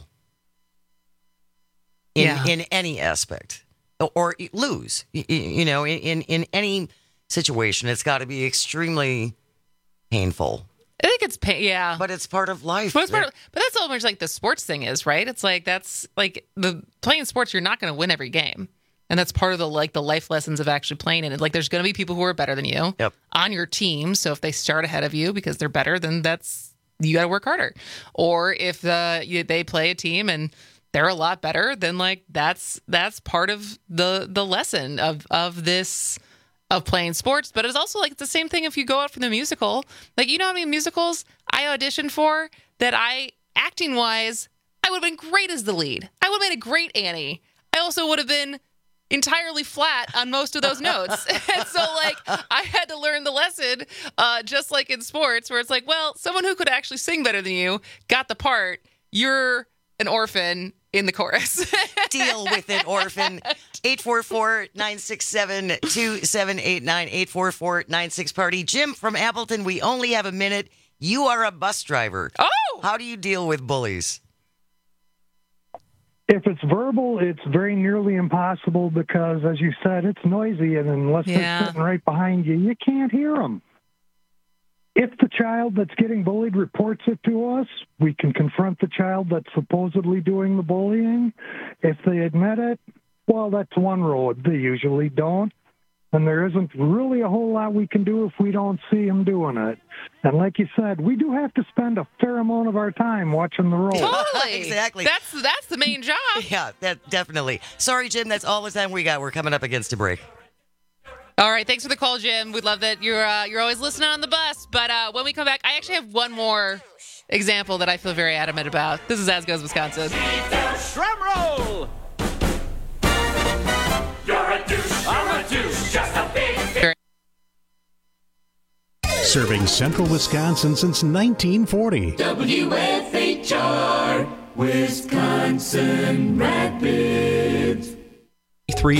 in any aspect or lose. In any situation, it's got to be extremely painful. I think it's yeah, but it's part of life. But that's almost like the sports thing is, right? It's like that's like the playing sports. You're not going to win every game, and that's part of the life lessons of actually playing it. Like there's going to be people who are better than you on your team. So if they start ahead of you because they're better, then you got to work harder. Or if they play a team and they're a lot better, then like that's part of the lesson of this. Of playing sports, but it's also like it's the same thing if you go out for the musical. Like, how many musicals I auditioned for that acting wise, I would have been great as the lead. I would have made a great Annie. I also would have been entirely flat on most of those notes. And so like I had to learn the lesson, just like in sports, where it's like, well, someone who could actually sing better than you got the part. You're an orphan in the chorus. Deal with it, orphan. 844-967-2789, 844-96-PARTY. Jim from Appleton, we only have a minute. You are a bus driver. Oh! How do you deal with bullies? If it's verbal, it's very nearly impossible because, as you said, it's noisy, and unless they're sitting right behind you, you can't hear them. If the child that's getting bullied reports it to us, we can confront the child that's supposedly doing the bullying. If they admit it, well, that's one road. They usually don't. And there isn't really a whole lot we can do if we don't see them doing it. And like you said, we do have to spend a fair amount of our time watching the road. Totally. Exactly. That's the main job. Yeah, that definitely. Sorry, Jim, that's all the time we got. We're coming up against a break. All right, thanks for the call, Jim. We love that you're always listening on the bus. But when we come back, I actually have one more example that I feel very adamant about. This is As Goes Wisconsin. Drum roll! You're a douche, I'm a douche, just a big... Serving central Wisconsin since 1940. WFHR, Wisconsin Rapids. 3.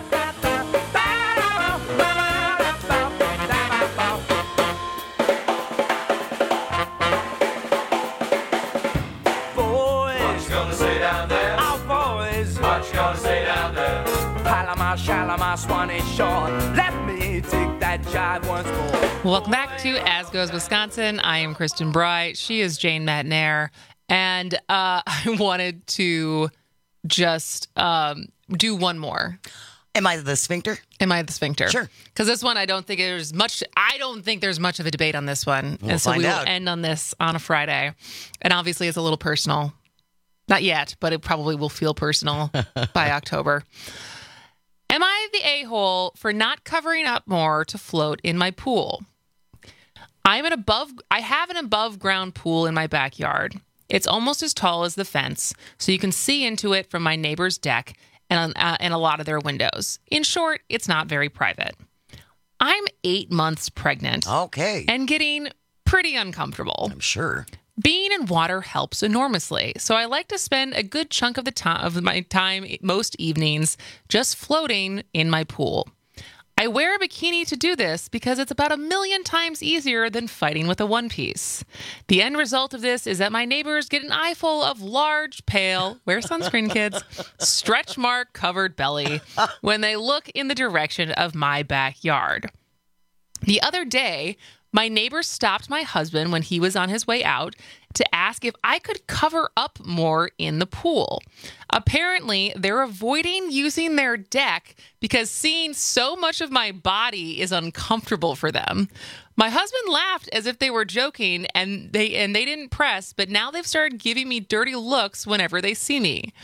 Shalimar, Swanee Shore. Let me take that jive once more. Welcome back to As Goes Wisconsin. I am Kristen Bry. She is Jane Matnair. And I wanted to just do one more. Am I the sphincter? Am I the sphincter? Sure. Because this one, I don't think there's much of a debate on this one. We'll and so find we will out. end on this on a Friday. And obviously it's a little personal. Not yet, but it probably will feel personal by October. Am I the a-hole for not covering up more to float in my pool? I have an above ground pool in my backyard. It's almost as tall as the fence, so you can see into it from my neighbor's deck and a lot of their windows. In short, it's not very private. I'm 8 months pregnant. Okay. And getting pretty uncomfortable. I'm sure. Being in water helps enormously, so I like to spend a good chunk of my time most evenings just floating in my pool. I wear a bikini to do this because it's about 1,000,000 times easier than fighting with a one-piece. The end result of this is that my neighbors get an eyeful of large, pale, wear sunscreen, kids, stretch mark covered belly when they look in the direction of my backyard. The other day, my neighbor stopped my husband when he was on his way out to ask if I could cover up more in the pool. Apparently, they're avoiding using their deck because seeing so much of my body is uncomfortable for them. My husband laughed as if they were joking and they didn't press, but now they've started giving me dirty looks whenever they see me.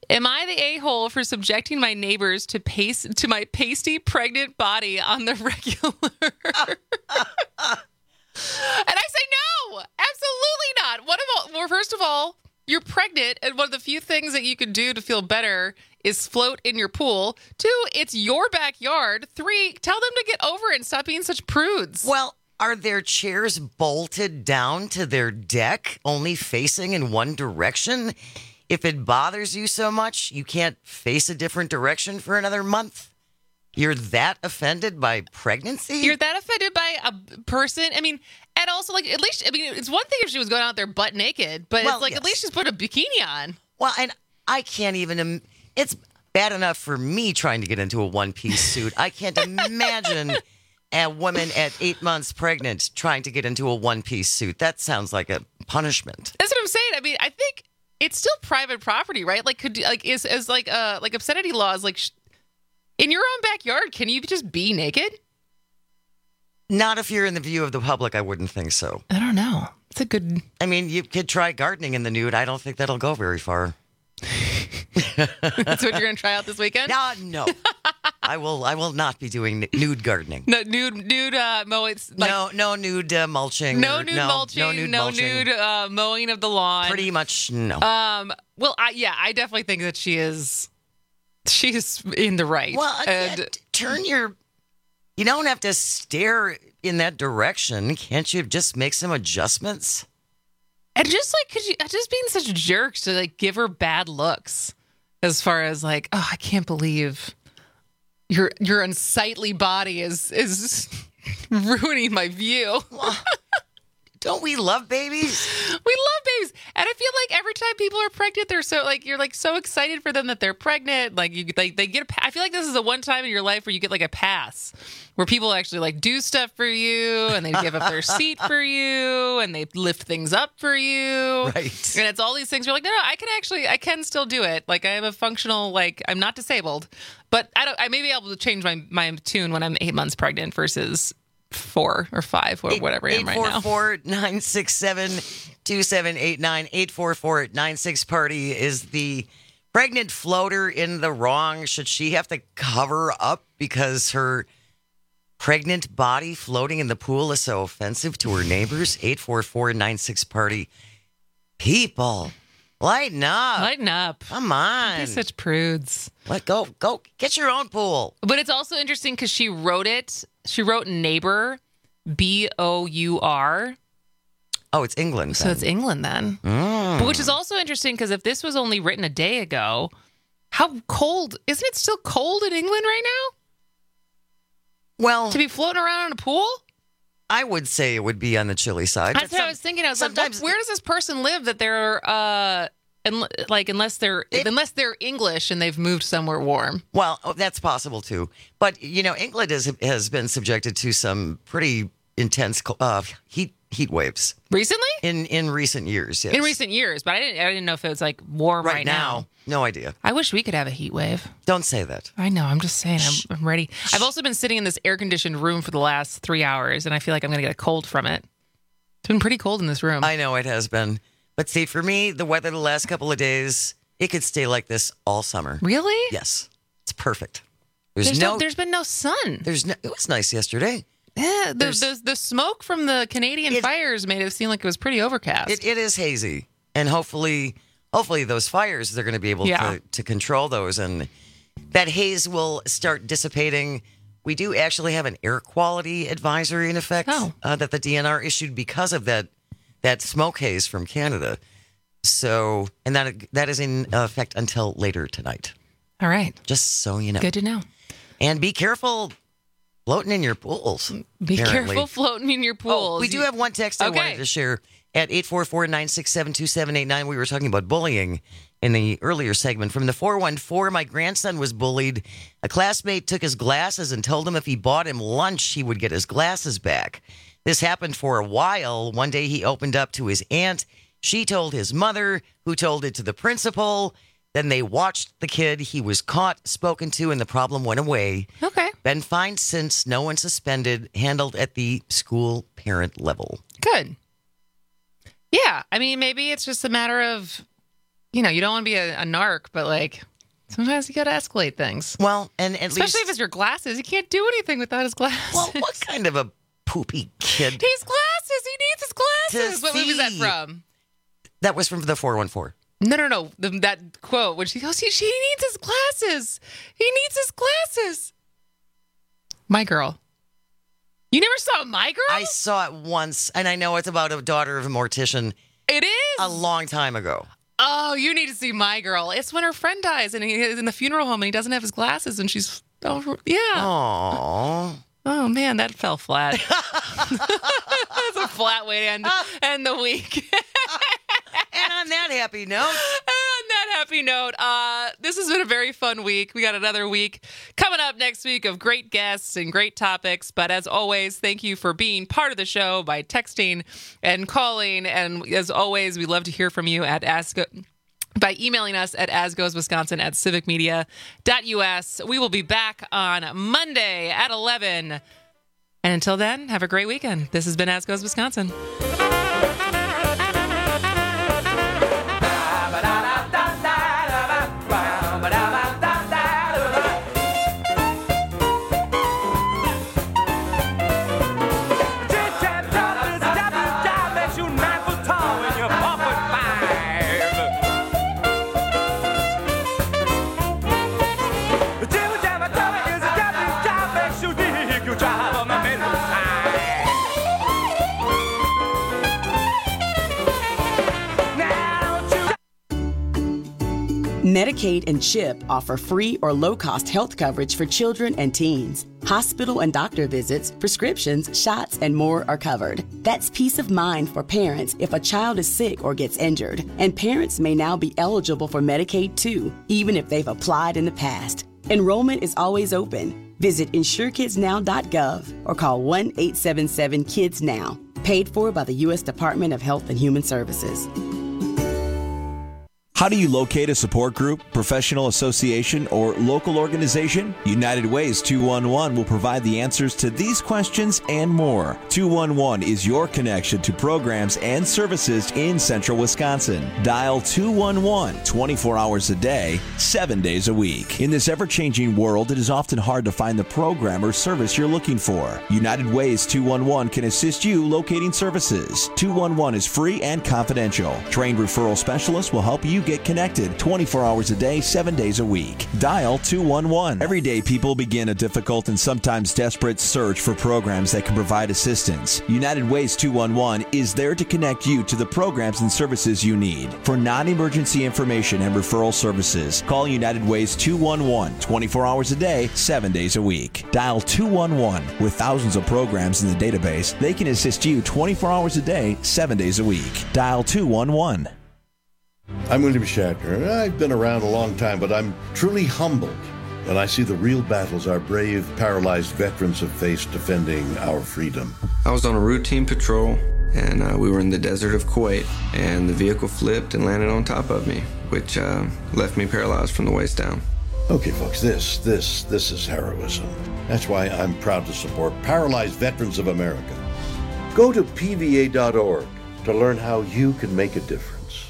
Am I the a-hole for subjecting my neighbors to my pasty pregnant body on the regular? And I say no, absolutely not. Well, first of all, you're pregnant, and one of the few things that you can do to feel better is float in your pool. 2, it's your backyard. 3, tell them to get over it and stop being such prudes. Well, are their chairs bolted down to their deck, only facing in one direction? If it bothers you so much, you can't face a different direction for another month? You're that offended by pregnancy? You're that offended by a person? I mean, and also, like, at least, I mean, it's one thing if she was going out there butt naked, but it's like, yes. At least she's put a bikini on. Well, and I can't even, it's bad enough for me trying to get into a one-piece suit. I can't imagine a woman at 8 months pregnant trying to get into a one-piece suit. That sounds like a punishment. That's what I'm saying. I mean, I think it's still private property, right? Like, is like obscenity laws, like, in your own backyard, can you just be naked? Not if you're in the view of the public, I wouldn't think so. I don't know. It's a good... I mean, you could try gardening in the nude. I don't think that'll go very far. That's what you're going to try out this weekend? No. I will not be doing nude gardening. No nude mowing. Like, no nude mulching. No nude mulching. No nude mowing of the lawn. Pretty much no. Well, I definitely think that she's in the right. Well, and you don't have to stare in that direction. Can't you just make some adjustments? And just like, could you just being such jerks to like give her bad looks, as far as like, oh, I can't believe your unsightly body is ruining my view. Don't we love babies? We love babies. And I feel like every time people are pregnant, they're so like, you're like so excited for them that they're pregnant. Like they get I feel like this is the one time in your life where you get like a pass, where people actually like do stuff for you, and they give up their seat for you, and they lift things up for you. Right. And it's all these things. You're like, no, I can still do it. Like I am a functional, like I'm not disabled, but I may be able to change my tune when I'm 8 months pregnant versus 4 or 5 or whatever I am right now. 844-967-2789. 844-96-PARTY is the pregnant floater in the wrong. Should she have to cover up because her pregnant body floating in the pool is so offensive to her neighbors? 844-96-PARTY. People, lighten up. Lighten up. Come on. You're such prudes. Go get your own pool. But it's also interesting because she wrote it. She wrote neighbor, B-O-U-R. Oh, it's England. So it's England then. But which is also interesting because if this was only written a day ago, how cold? Isn't it still cold in England right now? Well, to be floating around in a pool? I would say it would be on the chilly side. That's what I was thinking. I was like, where does this person live that they're unless they're English and they've moved somewhere warm? Well, that's possible too. But England has been subjected to some pretty intense heat waves recently. In recent years, yes. In recent years, but I didn't know if it was like warm right now. No idea. I wish we could have a heat wave. Don't say that. I know. I'm just saying. I'm ready. I've also been sitting in this air-conditioned room for the last 3 hours, and I feel like I'm going to get a cold from it. It's been pretty cold in this room. I know it has been. But see, for me, the weather the last couple of days, it could stay like this all summer. Really? Yes. It's perfect. There's been no sun. It was nice yesterday. Yeah, the smoke from the Canadian fires made it seem like it was pretty overcast. It is hazy. And hopefully those fires, they're going to be able to control those. And that haze will start dissipating. We do actually have an air quality advisory in effect that the DNR issued because of that smoke haze from Canada. So, and that is in effect until later tonight. All right. Just so you know. Good to know. And be careful floating in your pools. Be careful floating in your pools. We do have one text I wanted to share at 844-967-2789. We were talking about bullying in the earlier segment. From the 414, my grandson was bullied. A classmate took his glasses and told him if he bought him lunch, he would get his glasses back. This happened for a while. One day he opened up to his aunt. She told his mother, who told it to the principal. Then they watched the kid. He was caught, spoken to, and the problem went away. Okay. Been fined since. No one suspended. Handled at the school parent level. Good. Yeah. I mean, maybe it's just a matter of you don't want to be a narc, but like sometimes you got to escalate things. Well, and especially if it's your glasses, you can't do anything without his glasses. Well, what kind of a poopy kid? His glasses. He needs his glasses. What movie is that from? That was from the 414. No. That quote when she goes, he needs his glasses. He needs his glasses. My Girl. You never saw My Girl? I saw it once, and I know it's about a daughter of a mortician. It is? A long time ago. Oh, you need to see My Girl. It's when her friend dies, and he's in the funeral home, and he doesn't have his glasses, and she's... Oh, yeah. Aww. Oh, man, that fell flat. That's a flat way to end the week. And on that happy note... this has been a very fun week. We got another week coming up next week of great guests and great topics. But as always, thank you for being part of the show by texting and calling. And as always, we love to hear from you by emailing us at asgoeswisconsin@civicmedia.us. We will be back on Monday at 11. And until then, have a great weekend. This has been As Goes Wisconsin. Medicaid and CHIP offer free or low-cost health coverage for children and teens. Hospital and doctor visits, prescriptions, shots, and more are covered. That's peace of mind for parents if a child is sick or gets injured. And parents may now be eligible for Medicaid too, even if they've applied in the past. Enrollment is always open. Visit InsureKidsNow.gov or call 1-877-KIDS-NOW. Paid for by the U.S. Department of Health and Human Services. How do you locate a support group, professional association, or local organization? United Ways 211 will provide the answers to these questions and more. 211 is your connection to programs and services in central Wisconsin. Dial 211 24 hours a day, 7 days a week. In this ever-changing world, it is often hard to find the program or service you're looking for. United Ways 211 can assist you locating services. 211 is free and confidential. Trained referral specialists will help you get connected 24 hours a day, 7 days a week. Dial 211. Every day, people begin a difficult and sometimes desperate search for programs that can provide assistance. United Ways 211 is there to connect you to the programs and services you need. For non-emergency information and referral services, call United Ways 211 24 hours a day, 7 days a week. Dial 211. With thousands of programs in the database, they can assist you 24 hours a day, 7 days a week. Dial 211. I'm William Shatner. I've been around a long time, but I'm truly humbled when I see the real battles our brave, paralyzed veterans have faced defending our freedom. I was on a routine patrol, and we were in the desert of Kuwait, and the vehicle flipped and landed on top of me, which left me paralyzed from the waist down. Okay, folks, this is heroism. That's why I'm proud to support Paralyzed Veterans of America. Go to pva.org to learn how you can make a difference.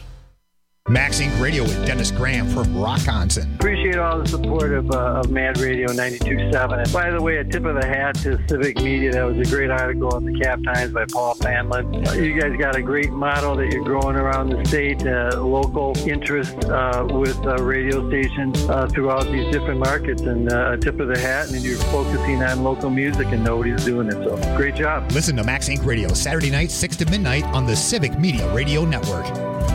Max Inc. Radio with Dennis Graham from Rockonson. Appreciate all the support of Mad Radio 92.7. And by the way, a tip of the hat to Civic Media. That was a great article in the Cap Times by Paul Fanlin. You guys got a great model that you're growing around the state, local interest with radio stations throughout these different markets. And a tip of the hat, and you're focusing on local music and nobody's doing it. So great job. Listen to Max Inc. Radio Saturday nights 6 to midnight on the Civic Media Radio Network.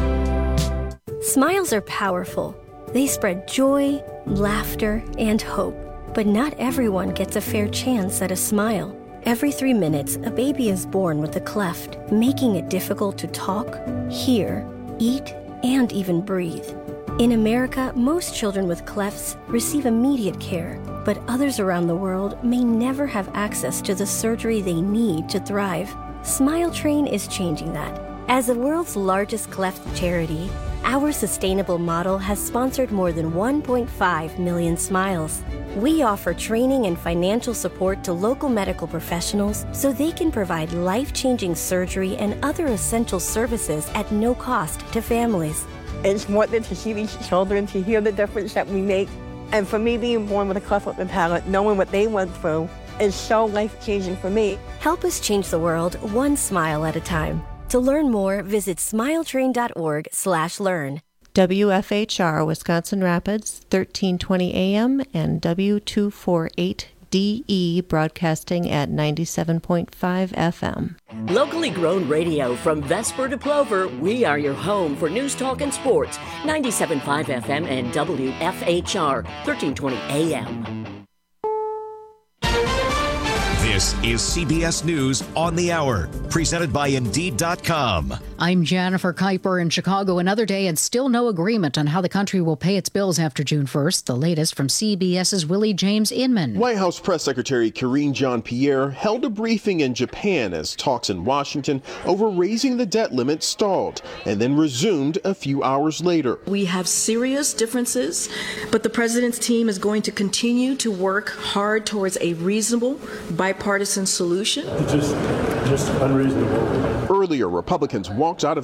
Smiles are powerful. They spread joy, laughter, and hope. But not everyone gets a fair chance at a smile. Every 3 minutes, a baby is born with a cleft, making it difficult to talk, hear, eat, and even breathe. In America, most children with clefts receive immediate care, but others around the world may never have access to the surgery they need to thrive. Smile Train is changing that. As the world's largest cleft charity, our sustainable model has sponsored more than 1.5 million smiles. We offer training and financial support to local medical professionals so they can provide life-changing surgery and other essential services at no cost to families. It's important to see these children, to hear the difference that we make. And for me, being born with a cleft lip and palate, knowing what they went through is so life-changing for me. Help us change the world one smile at a time. To learn more, visit smiletrain.org/learn. WFHR Wisconsin Rapids, 1320 AM and W248DE broadcasting at 97.5 FM. Locally grown radio from Vesper to Plover, we are your home for news, talk, and sports. 97.5 FM and WFHR, 1320 AM. This is CBS News on the Hour, presented by Indeed.com. I'm Jennifer Kuiper in Chicago. Another day and still no agreement on how the country will pay its bills after June 1st. The latest from CBS's Willie James Inman. White House Press Secretary Karine Jean-Pierre held a briefing in Japan as talks in Washington over raising the debt limit stalled and then resumed a few hours later. We have serious differences, but the president's team is going to continue to work hard towards a reasonable bipartisan solution. Just unreasonable. Earlier, Republicans walked out of